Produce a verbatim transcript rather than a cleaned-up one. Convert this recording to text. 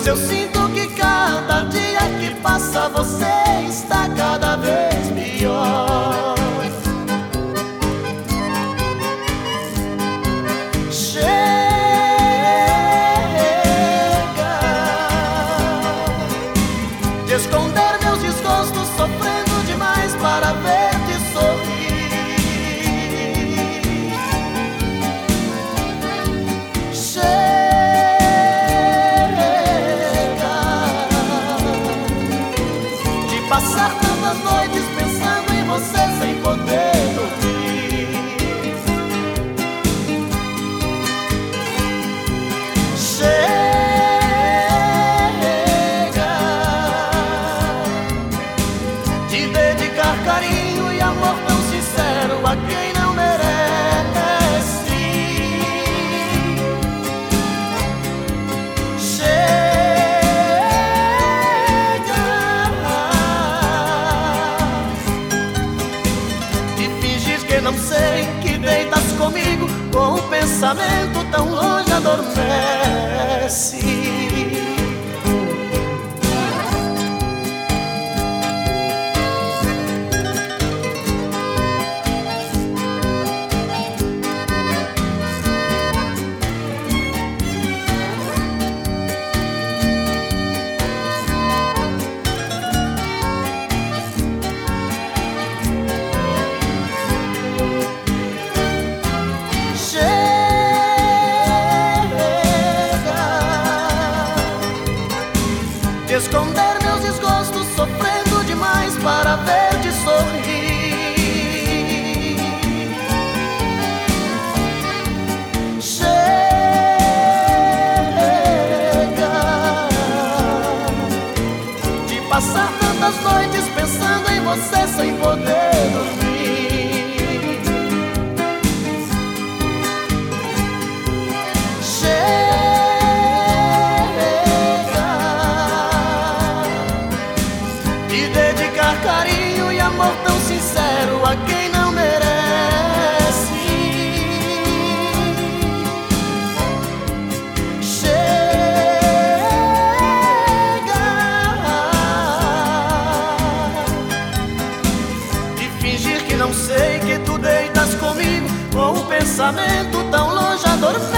Pois eu sinto que cada dia que passa você está cada vez pior. Chega de esconder meus desgostos, sofrendo demais para ver-te sorrir. Passar tantas noites pensando em você sem poder dormir. Chega de dedicar carinho e amor tão sincero a quem não merece. Não sei que deitas comigo com o pensamento tão longe adormece. De esconder meus desgostos, sofrendo demais para ver-te sorrir. Chega de passar tantas noites pensando em você sem poder dormir. Chega carinho e amor tão sincero a quem não merece. Chega de fingir que não sei que tu deitas comigo com o pensamento tão longe adormece.